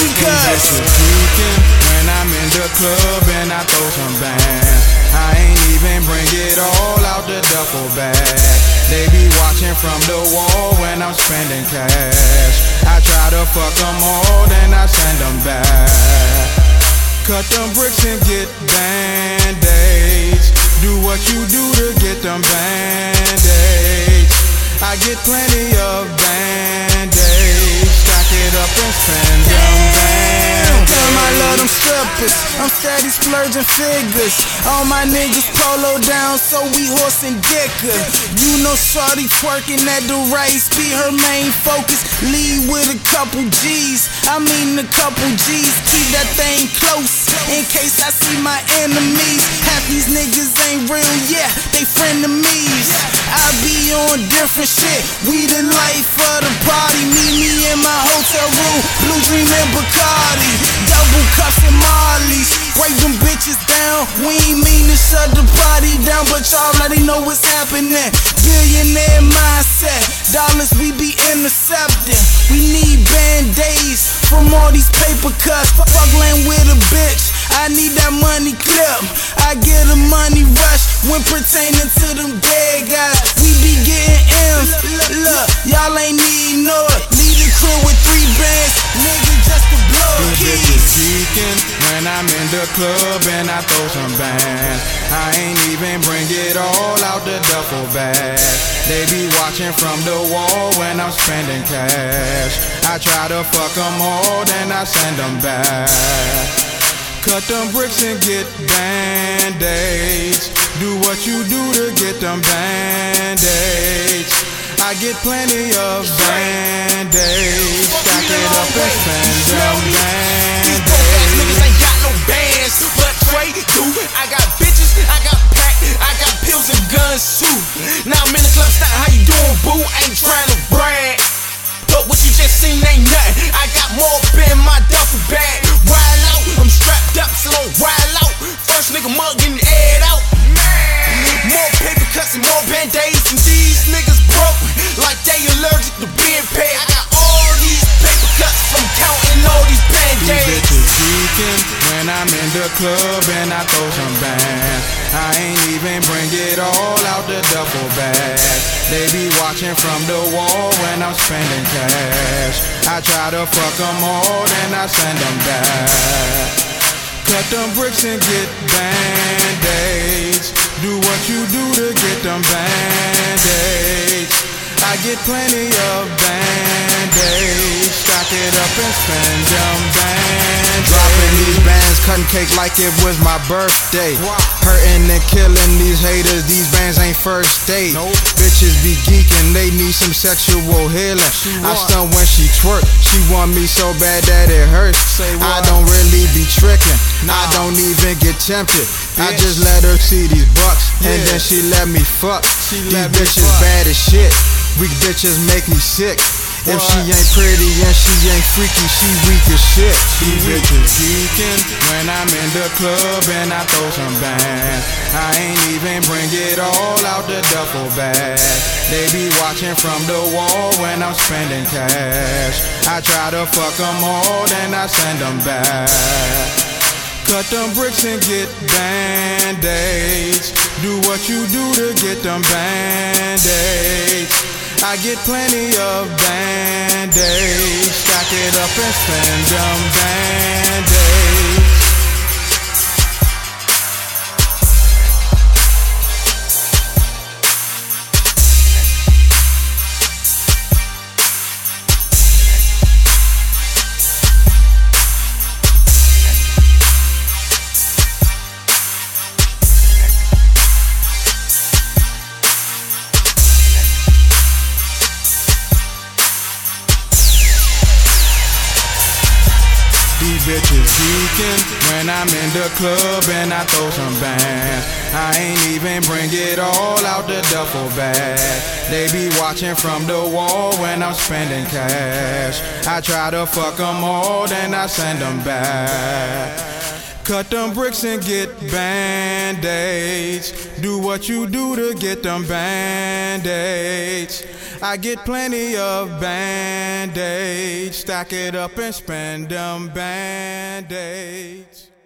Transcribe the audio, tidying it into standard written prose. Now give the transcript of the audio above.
cuz when I'm in the club and I throw some bands. I ain't even bring it all out the duffel bag. They be watching from the wall when I'm spending cash. I try to fuck them all, then I send them back. Cut them bricks and get band-aids. Do what you do to get them band-aids. I get plenty of band-aids. Stack it up and spend them band-aids. Damn, I love them strippers. I'm steady splurging figures. All my niggas polo down, so we horse and dicker. You know shorty twerking at the race, be her main focus. Lead with a couple G's, I mean a couple G's. Keep that thing close, in case I see my enemies. Half these niggas ain't real, yeah, they frenemies. I be on different shit, we the life of the party. Meet me in my hotel room, Blue Dream and Bacardi. Double cups and Marleys, break them bitches down. We ain't mean to shut the party down, but y'all already know what's happening. Billionaire mindset, dollars we be intercepting. We need band-aids from all these paper cuts. Struggling with a bitch, I need that money clip. I get a money rush when pertaining to them dead guys. We be getting M's. Look, y'all ain't need no it. Leave the crew with 3 bands, nigga, just to blow keys. Geeking when I'm in the club and I throw some bands. I ain't even bring it all out the duffel bag. They be watching from the wall when I'm spending cash. I try to fuck them all, then I send them back. Cut them bricks and get band-aids. Do what you do to get them band-aids. I get plenty of band-aids. Stack it up and spend them These broke ass niggas ain't got no bands, but Trey do. I got bitches, I got pack, I got pills and guns too. Now I'm in the club, style, how you doing, boo? Ain't trying to brag, but what you just seen ain't nothing. I got more in my duffel bag. Wild out, I'm strapped up, so don't wild out. First nigga mug getting aired out. More paper cuts and more band-aids, and these niggas broke like they allergic to being paid. I got all these paper cuts from counting all these band-aids. These bitches geeking when I'm in the club and I throw some bands. I ain't even bring it all out the duffel bag. They be watching from the wall when I'm spending cash. I try to fuck them all, then I send them back. Cut them bricks and get band-aids. Do what you do to get them band-aids. I get plenty of band-aids. Stack it up and spend them band-aids. Dropping these bands, cutting cake like it was my birthday. Hurting and killing these haters, these bands ain't first date. Bitches be geeking, they need some sexual healing. I stun when she twerk, she want me so bad that it hurts. I don't really be tricking, I don't even get tempted. I just let her see these bucks, and then she let me fuck. These bitches bad as shit, weak bitches make me sick. If she ain't pretty and she ain't freaky, she weak as shit. These bitches geeking when I'm in the club and I throw some bands. I ain't even bring it all out the duffel bag. They be watching from the wall when I'm spending cash. I try to fuck them all, then I send them back. Cut them bricks and get band-aids. Do what you do to get them band-aids. I get plenty of band-aids. Stack it up and spend them band-aids. These bitches geeking when I'm in the club and I throw some bands. I ain't even bring it all out the duffel bag. They be watching from the wall when I'm spending cash. I try to fuck them all, then I send them back. Cut them bricks and get band-aids. Do what you do to get them band-aids. I get plenty of band-aids. Stack it up and spend them band-aids.